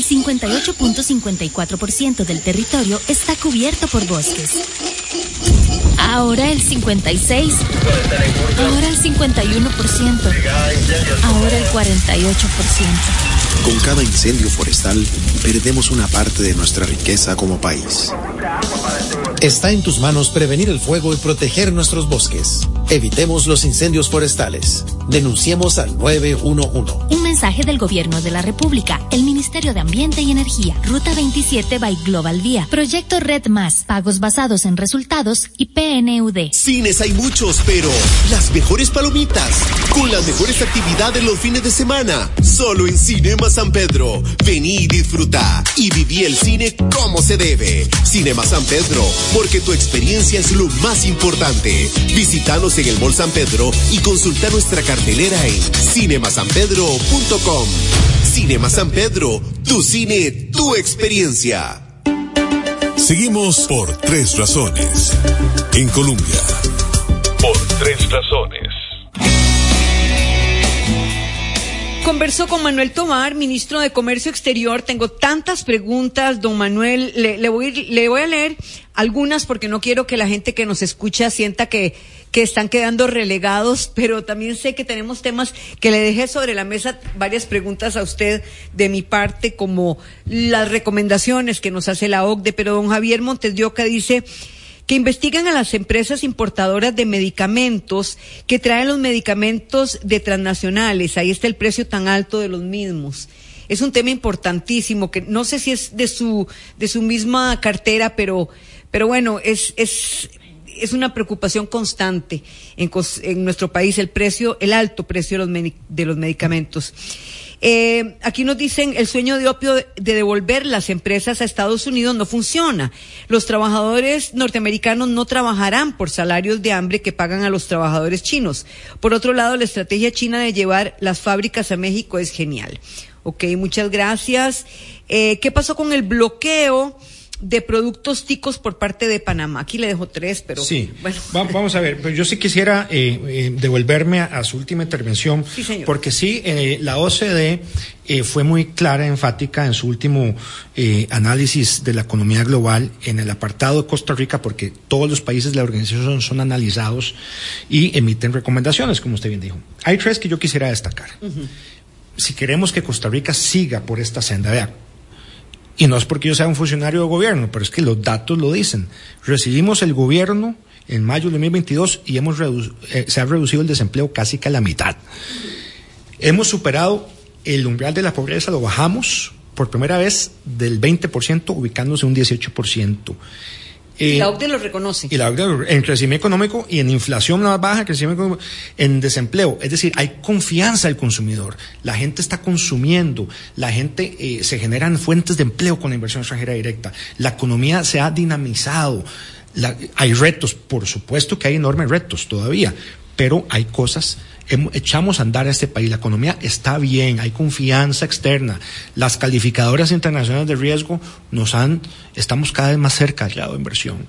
58.54% del territorio está cubierto por bosques. Ahora el 56%. Ahora el 51%. Ahora el 48%. Con cada incendio forestal, perdemos una parte de nuestra riqueza como país. Está en tus manos prevenir el fuego y proteger nuestros bosques. Evitemos los incendios forestales. Denunciemos al 911. Un mensaje del Gobierno de la República, el Ministerio de Ambiente y Energía, Ruta 27 by Global Vía, Proyecto Red Más, pagos basados en resultados y PNUD. Cines hay muchos, pero las mejores palomitas, con las mejores actividades los fines de semana, solo en Cinema San Pedro. Vení y disfruta y viví el cine como se debe. Cinema San Pedro, porque tu experiencia es lo más importante. Visítanos en el Mall San Pedro y consulta nuestra cartelera en cinemasanpedro.com. Cinema San Pedro, tu cine, tu experiencia. Seguimos por Tres Razones. En Colombia. Por Tres Razones. Conversó con Manuel Tovar, ministro de Comercio Exterior. Tengo tantas preguntas, don Manuel. Le voy a leer algunas porque no quiero que la gente que nos escucha sienta que están quedando relegados, pero también sé que tenemos temas que le dejé sobre la mesa, varias preguntas a usted de mi parte, como las recomendaciones que nos hace la OCDE, pero don Javier Montes de Oca dice que investigan a las empresas importadoras de medicamentos que traen los medicamentos de transnacionales. Ahí está el precio tan alto de los mismos. Es un tema importantísimo que no sé si es de su misma cartera, pero bueno, es una preocupación constante en nuestro país, el alto precio de los medicamentos. Aquí nos dicen, el sueño de opio de devolver las empresas a Estados Unidos no funciona. Los trabajadores norteamericanos no trabajarán por salarios de hambre que pagan a los trabajadores chinos. Por otro lado, la estrategia china de llevar las fábricas a México es genial. Ok, muchas gracias. ¿Qué pasó con el bloqueo de productos ticos por parte de Panamá? Aquí le dejo 3, pero sí. Bueno. Vamos a ver, pero yo sí quisiera devolverme a su última intervención, sí, señor. Porque sí, la OCDE fue muy clara, enfática en su último análisis de la economía global en el apartado de Costa Rica, porque todos los países de la organización son analizados y emiten recomendaciones, como usted bien dijo. Hay 3 que yo quisiera destacar. Uh-huh. Si queremos que Costa Rica siga por esta senda, vea, y no es porque yo sea un funcionario de gobierno, pero es que los datos lo dicen. Recibimos el gobierno en mayo del 2022 y se ha reducido el desempleo casi que a la mitad. Hemos superado el umbral de la pobreza, lo bajamos por primera vez del 20%, ubicándose en un 18%. Y la OCDE lo reconoce. Y la OCDE en crecimiento económico y en inflación más baja, crecimiento económico, en desempleo. Es decir, hay confianza del consumidor. La gente está consumiendo. La gente, se generan fuentes de empleo con la inversión extranjera directa. La economía se ha dinamizado. Hay retos, por supuesto que hay enormes retos todavía, pero hay cosas. Echamos a andar a este país, la economía está bien, hay confianza externa, las calificadoras internacionales de riesgo estamos cada vez más cerca del grado de inversión.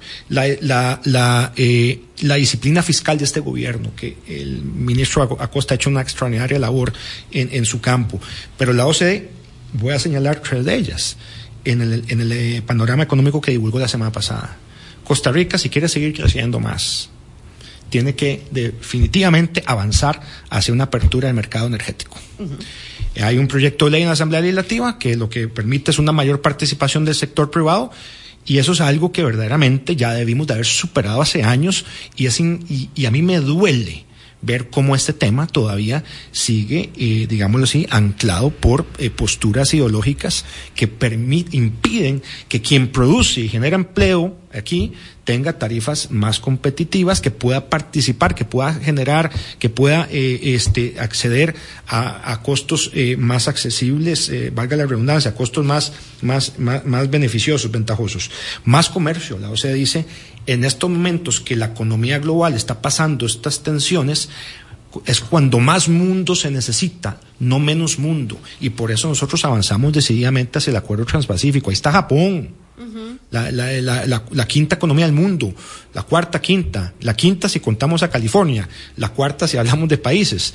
La disciplina fiscal de este gobierno, que el ministro Acosta ha hecho una extraordinaria labor en su campo, pero la OCDE, voy a señalar 3 de ellas, en el panorama económico que divulgó la semana pasada. Costa Rica, si quiere seguir creciendo más, tiene que definitivamente avanzar hacia una apertura del mercado energético. Hay un proyecto de ley en la Asamblea Legislativa que lo que permite es una mayor participación del sector privado, y eso es algo que verdaderamente ya debimos de haber superado hace años, y a mí me duele ver cómo este tema todavía sigue, digámoslo así, anclado por posturas ideológicas que impiden que quien produce y genera empleo aquí tenga tarifas más competitivas, que pueda participar, que pueda generar, que pueda acceder a costos más accesibles, valga la redundancia, a costos más beneficiosos, ventajosos. Más comercio. La OCDE dice, en estos momentos que la economía global está pasando estas tensiones, es cuando más mundo se necesita, no menos mundo, y por eso nosotros avanzamos decididamente hacia el acuerdo transpacífico. Ahí está Japón, la quinta economía del mundo, la quinta si contamos a California, la cuarta si hablamos de países,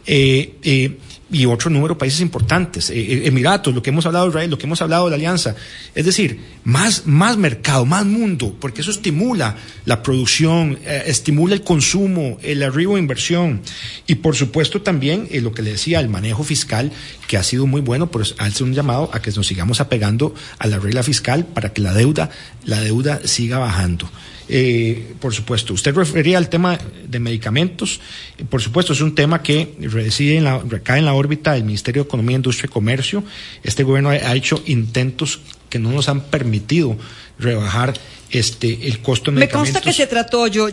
y otro número de países importantes, Emiratos, lo que hemos hablado de Israel, lo que hemos hablado de la Alianza, es decir, más mercado, más mundo, porque eso estimula la producción, estimula el consumo, el arribo de inversión, y por supuesto también lo que le decía, el manejo fiscal, que ha sido muy bueno, pues hace un llamado a que nos sigamos apegando a la regla fiscal para que la deuda siga bajando. Por supuesto, usted refería al tema de medicamentos. Por supuesto, es un tema que recae en la órbita del Ministerio de Economía, Industria y Comercio. Este gobierno ha hecho intentos que no nos han permitido rebajar el costo de medicamentos. Me consta que se trató. Yo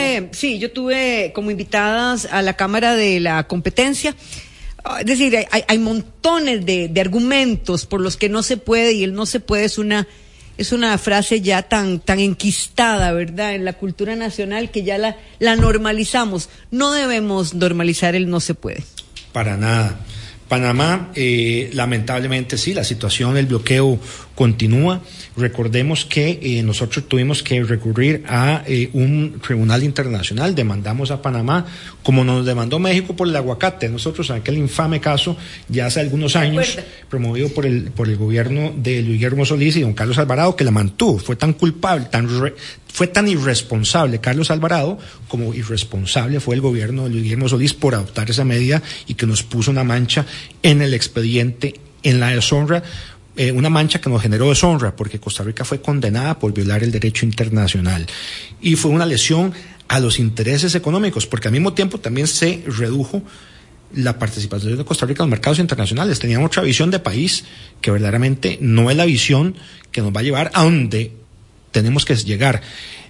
tuve como invitadas a la Cámara de la Competencia. Es decir, hay montones de argumentos por los que no se puede, y el no se puede es una frase ya tan enquistada, ¿verdad?, en la cultura nacional, que ya la normalizamos. No debemos normalizar el no se puede. Para nada. Panamá, lamentablemente sí, la situación del bloqueo continúa. Recordemos que nosotros tuvimos que recurrir a un tribunal internacional, demandamos a Panamá, como nos demandó México por el aguacate. Nosotros, en aquel infame caso, ya hace algunos años, promovido por el gobierno de Luis Guillermo Solís y don Carlos Alvarado, que la mantuvo. Fue tan culpable, fue tan irresponsable Carlos Alvarado como irresponsable fue el gobierno de Luis Guillermo Solís por adoptar esa medida, y que nos puso una mancha en el expediente, en la deshonra, una mancha que nos generó deshonra, porque Costa Rica fue condenada por violar el derecho internacional, y fue una lesión a los intereses económicos, porque al mismo tiempo también se redujo la participación de Costa Rica en los mercados internacionales. Teníamos otra visión de país que verdaderamente no es la visión que nos va a llevar a donde tenemos que llegar.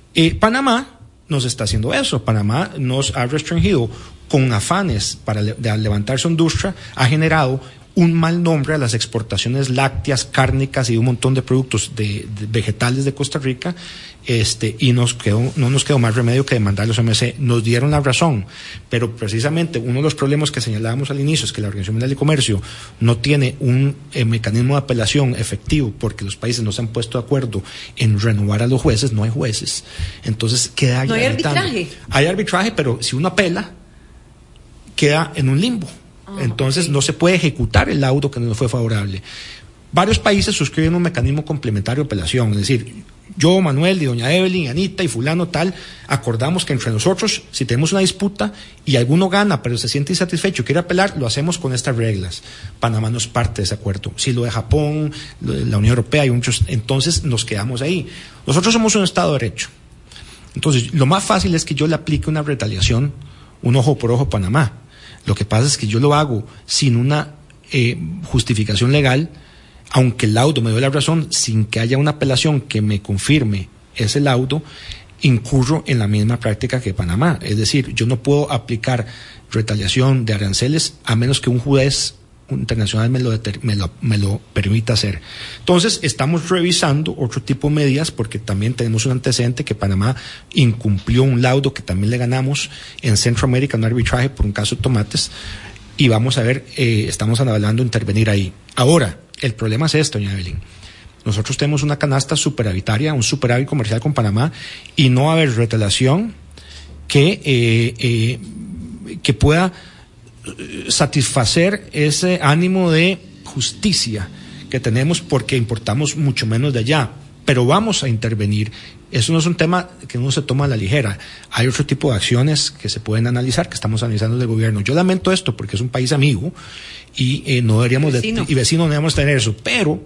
Panamá nos está haciendo eso. Panamá nos ha restringido con afanes para levantar su industria, ha generado un mal nombre a las exportaciones lácteas, cárnicas y un montón de productos de vegetales de Costa Rica, y no nos quedó más remedio que demandar a los OMC. Nos dieron la razón, pero precisamente uno de los problemas que señalábamos al inicio es que la Organización Mundial de Comercio no tiene un mecanismo de apelación efectivo, porque los países no se han puesto de acuerdo en renovar a los jueces. No hay jueces, entonces queda no hay arbitraje. Hay arbitraje, pero si uno apela, queda en un limbo. Entonces no se puede ejecutar el laudo que no fue favorable. Varios países suscriben un mecanismo complementario de apelación, es decir, yo, Manuel, y doña Evelyn, Anita y fulano tal, acordamos que entre nosotros, si tenemos una disputa y alguno gana pero se siente insatisfecho y quiere apelar, lo hacemos con estas reglas. Panamá no es parte de ese acuerdo. Si lo de Japón, lo de la Unión Europea y muchos, entonces nos quedamos ahí. Nosotros somos un Estado de Derecho. Entonces, lo más fácil es que yo le aplique una retaliación, un ojo por ojo a Panamá. Lo que pasa es que yo lo hago sin una justificación legal, aunque el laudo me dé la razón, sin que haya una apelación que me confirme ese laudo, incurro en la misma práctica que Panamá. Es decir, yo no puedo aplicar retaliación de aranceles a menos que un juez internacional me lo permita hacer. Entonces, estamos revisando otro tipo de medidas, porque también tenemos un antecedente que Panamá incumplió un laudo que también le ganamos en Centroamérica, un arbitraje por un caso de tomates, y vamos a ver, estamos hablando de intervenir ahí. Ahora, el problema es esto, doña Evelyn. Nosotros tenemos una canasta superavitaria, un superávit comercial con Panamá, y no va a haber retaliación que pueda satisfacer ese ánimo de justicia que tenemos, porque importamos mucho menos de allá. pero vamos a intervenir. Eso no es un tema que uno se toma a la ligera. Hay otro tipo de acciones que se pueden analizar, que estamos analizando del gobierno. Yo lamento esto porque es un país amigo y no deberíamos y vecino no debemos tener eso, pero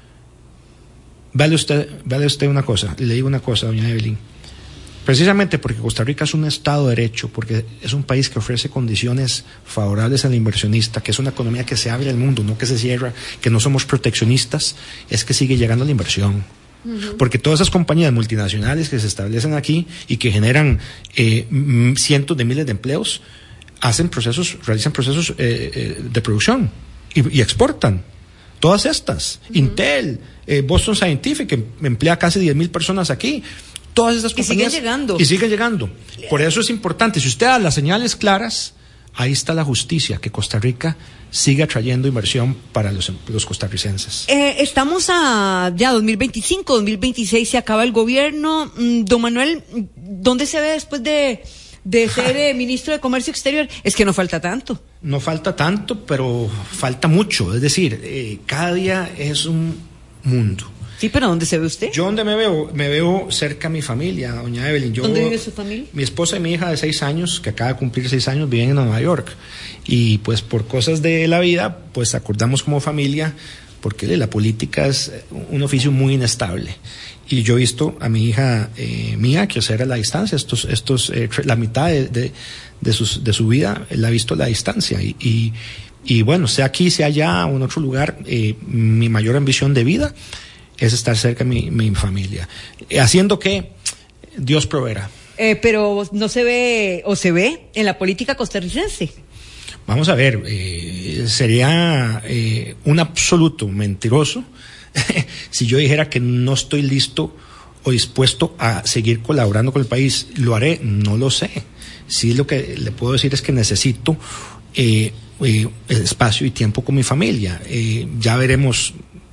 vale usted una cosa, le digo una cosa, doña Evelyn. Precisamente porque Costa Rica es un Estado de Derecho, porque es un país que ofrece condiciones favorables al inversionista, que es una economía que se abre al mundo, no que se cierra, que no somos proteccionistas, es que sigue llegando la inversión. Porque todas esas compañías multinacionales que se establecen aquí y que generan cientos de miles de empleos, realizan procesos de producción y exportan. Todas estas, Intel, Boston Scientific, que emplea casi 10,000 personas aquí. Todas estas compañías. Y siguen llegando. Por eso es importante, si usted da las señales claras, ahí está la justicia, que Costa Rica sigue atrayendo inversión para los costarricenses. Estamos a ya 2025, 2026 se acaba el gobierno. Don Manuel, ¿dónde se ve después de ser ministro de Comercio Exterior? Es que no falta tanto. No falta tanto, pero falta mucho. Es decir, cada día es un mundo. Sí, pero ¿dónde se ve usted? Yo donde me veo cerca a mi familia, doña Evelyn. ¿Dónde vive su familia? Mi esposa y mi hija de 6 años, que acaba de cumplir 6 años, viven en Nueva York. Y pues por cosas de la vida, pues acordamos como familia, porque la política es un oficio muy inestable. Y yo he visto a mi hija mía crecer a la distancia, la mitad de su vida la ha visto a la distancia. Y bueno, sea aquí, sea allá o en otro lugar, mi mayor ambición de vida es estar cerca de mi familia. Haciendo que Dios proveerá. Pero no se ve, o se ve en la política costarricense. Vamos a ver, sería un absoluto mentiroso si yo dijera que no estoy listo o dispuesto a seguir colaborando con el país. ¿Lo haré? No lo sé. Sí, lo que le puedo decir es que necesito espacio y tiempo con mi familia. Ya veremos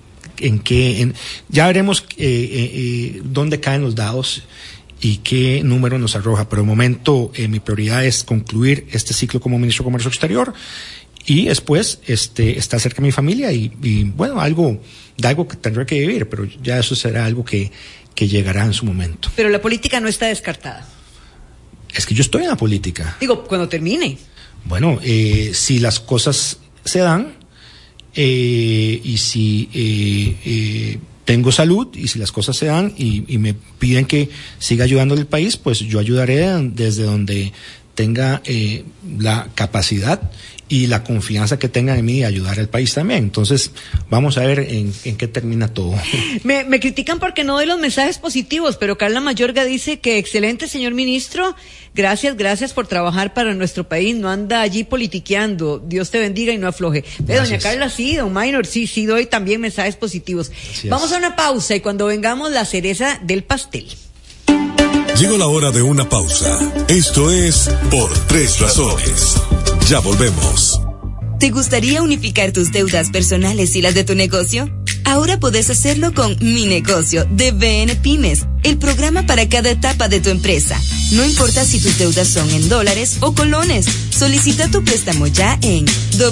dónde caen los dados y qué número nos arroja. Pero de momento mi prioridad es concluir este ciclo como ministro de Comercio Exterior y después estar cerca de mi familia y bueno, algo que tendré que vivir, pero ya eso será algo que llegará en su momento. Pero la política no está descartada. Es que yo estoy en la política. Digo, cuando termine. Bueno, si las cosas se dan y si tengo salud y si las cosas se dan y me piden que siga ayudando al país, pues yo ayudaré desde donde tenga la capacidad y la confianza que tengan en mí de ayudar al país también. Entonces, vamos a ver en qué termina todo. Me critican porque no doy los mensajes positivos, pero Carla Mayorga dice que excelente, señor ministro, gracias por trabajar para nuestro país, no anda allí politiqueando, Dios te bendiga y no afloje. Doña Carla, sí, don Minor, sí doy también mensajes positivos. Vamos a una pausa y cuando vengamos, la cereza del pastel. Llegó la hora de una pausa. Esto es Por Tres Razones. Ya volvemos. ¿Te gustaría unificar tus deudas personales y las de tu negocio? Ahora puedes hacerlo con Mi Negocio de BN Pymes, el programa para cada etapa de tu empresa. No importa si tus deudas son en dólares o colones. Solicita tu préstamo ya en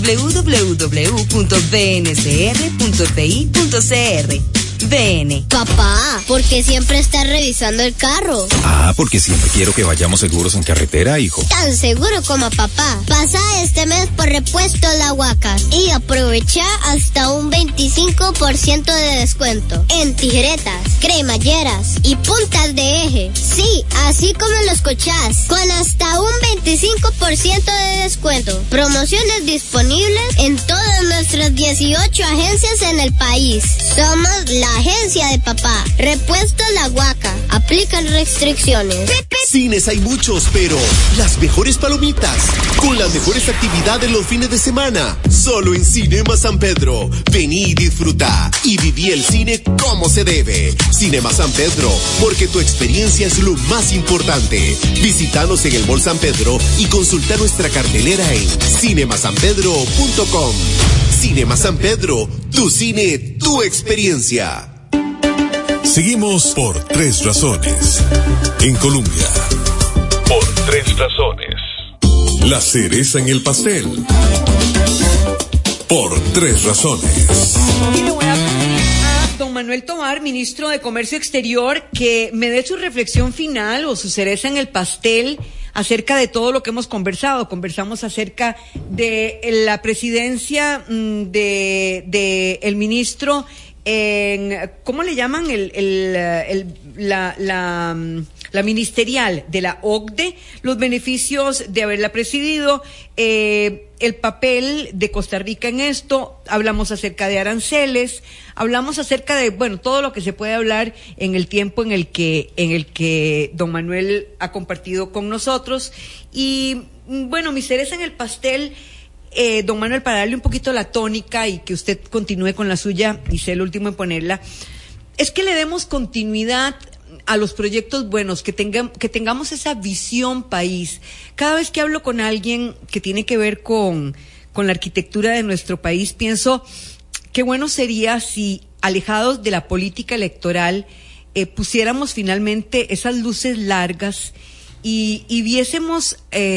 www.bncr.fi.cr. BN. Papá, ¿por qué siempre estás revisando el carro? Porque siempre quiero que vayamos seguros en carretera, hijo. Tan seguro como papá. Pasa este mes por Repuesto La Huacas y aprovecha hasta un 25% de descuento en tijeretas, cremalleras y puntas de eje. Sí, así como lo escuchás, con hasta un 25% de descuento. Promociones disponibles en todas nuestras 18 agencias en el país. Somos la agencia de papá. Repuesto La Huaca. Aplican restricciones. Cines hay muchos, pero las mejores palomitas, con las mejores actividades los fines de semana, solo en Cinema San Pedro. Vení y disfruta y viví el cine como se debe. Cinema San Pedro, porque tu experiencia es lo más importante. Visítanos en el Mall San Pedro y consulta nuestra cartelera en cinemasanpedro.com. Cinema San Pedro, tu cine, tu experiencia. Seguimos por Tres Razones. En Colombia. Por Tres Razones. La cereza en el pastel. Por Tres Razones. Y le voy a pedir a don Manuel Tovar, ministro de Comercio Exterior, que me dé su reflexión final o su cereza en el pastel acerca de todo lo que hemos conversado. Conversamos acerca de la presidencia de el ministro en, ¿cómo le llaman? La ministerial de la OCDE, los beneficios de haberla presidido, el papel de Costa Rica en esto, hablamos acerca de aranceles, hablamos acerca de, bueno, todo lo que se puede hablar en el tiempo en el que don Manuel ha compartido con nosotros. Y bueno, mi cereza en el pastel, don Manuel, para darle un poquito la tónica y que usted continúe con la suya y sea el último en ponerla, es que le demos continuidad a los proyectos buenos, que tengamos esa visión país. Cada vez que hablo con alguien que tiene que ver con la arquitectura de nuestro país, pienso qué bueno sería si, alejados de la política electoral, pusiéramos finalmente esas luces largas y viésemos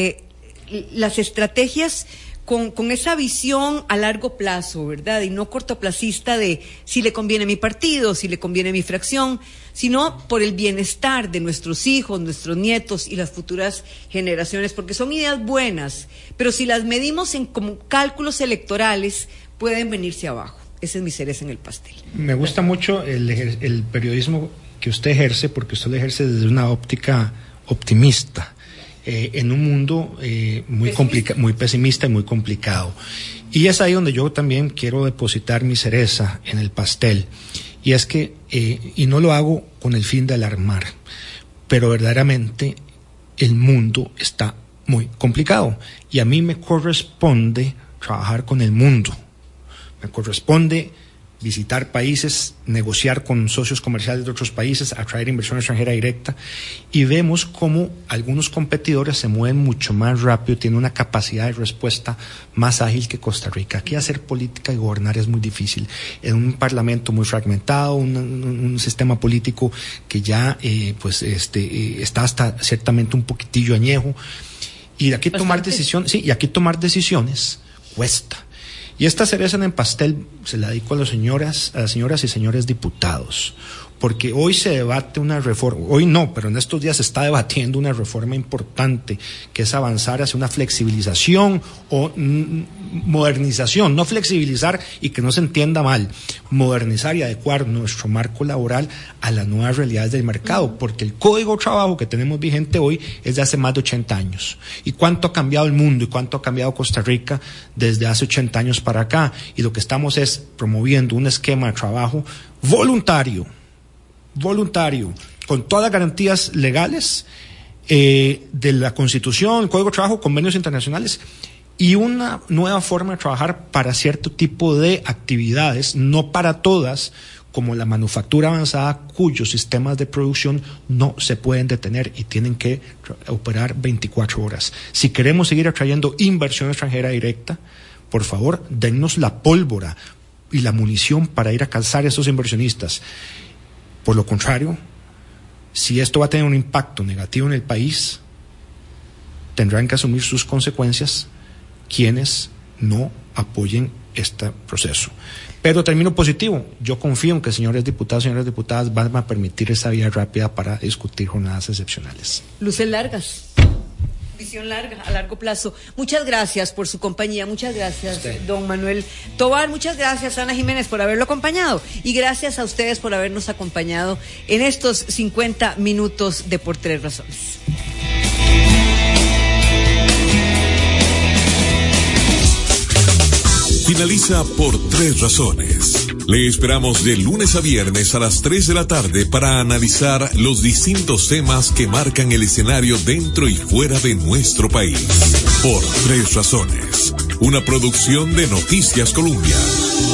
las estrategias con esa visión a largo plazo, ¿verdad? Y no cortoplacista de si le conviene a mi partido, si le conviene a mi fracción, sino por el bienestar de nuestros hijos, nuestros nietos y las futuras generaciones, porque son ideas buenas, pero si las medimos en como cálculos electorales, pueden venirse abajo. Ese es mi cereza en el pastel. Me gusta mucho el periodismo que usted ejerce, porque usted lo ejerce desde una óptica optimista. En un mundo muy pesimista y muy complicado. Y es ahí donde yo también quiero depositar mi cereza en el pastel. Y es que, y no lo hago con el fin de alarmar, pero verdaderamente el mundo está muy complicado. Y a mí me corresponde trabajar con el mundo. Me corresponde visitar países, negociar con socios comerciales de otros países, atraer inversión extranjera directa, y vemos cómo algunos competidores se mueven mucho más rápido, tienen una capacidad de respuesta más ágil que Costa Rica. Aquí hacer política y gobernar es muy difícil. En un parlamento muy fragmentado, un sistema político que ya está hasta ciertamente un poquitillo añejo, y aquí tomar decisiones cuesta. Y esta cereza en el pastel se la dedico a las señoras y señores diputados, porque hoy se debate una reforma, hoy no, pero en estos días se está debatiendo una reforma importante, que es avanzar hacia una flexibilización o modernización, no flexibilizar y que no se entienda mal, modernizar y adecuar nuestro marco laboral a las nuevas realidades del mercado, porque el Código de Trabajo que tenemos vigente hoy es de hace más de 80 años. ¿Y cuánto ha cambiado el mundo y cuánto ha cambiado Costa Rica desde hace 80 años para acá? Y lo que estamos es promoviendo un esquema de trabajo voluntario, con todas las garantías legales de la Constitución, el Código de Trabajo, convenios internacionales, y una nueva forma de trabajar para cierto tipo de actividades, no para todas, como la manufactura avanzada, cuyos sistemas de producción no se pueden detener y tienen que operar 24 horas. Si queremos seguir atrayendo inversión extranjera directa, por favor, dennos la pólvora y la munición para ir a calzar a esos inversionistas. Por lo contrario, si esto va a tener un impacto negativo en el país, tendrán que asumir sus consecuencias quienes no apoyen este proceso. Pero termino positivo. Yo confío en que señores diputados y señoras diputadas van a permitir esa vía rápida para discutir jornadas excepcionales. Luces largas. Visión larga, a largo plazo. Muchas gracias por su compañía, muchas gracias, don Manuel Tovar, muchas gracias, Ana Jiménez, por haberlo acompañado, y gracias a ustedes por habernos acompañado en estos 50 minutos de Por Tres Razones. Finaliza Por Tres Razones. Le esperamos de lunes a viernes a las 3 de la tarde para analizar los distintos temas que marcan el escenario dentro y fuera de nuestro país. Por Tres Razones, una producción de Noticias Colombia.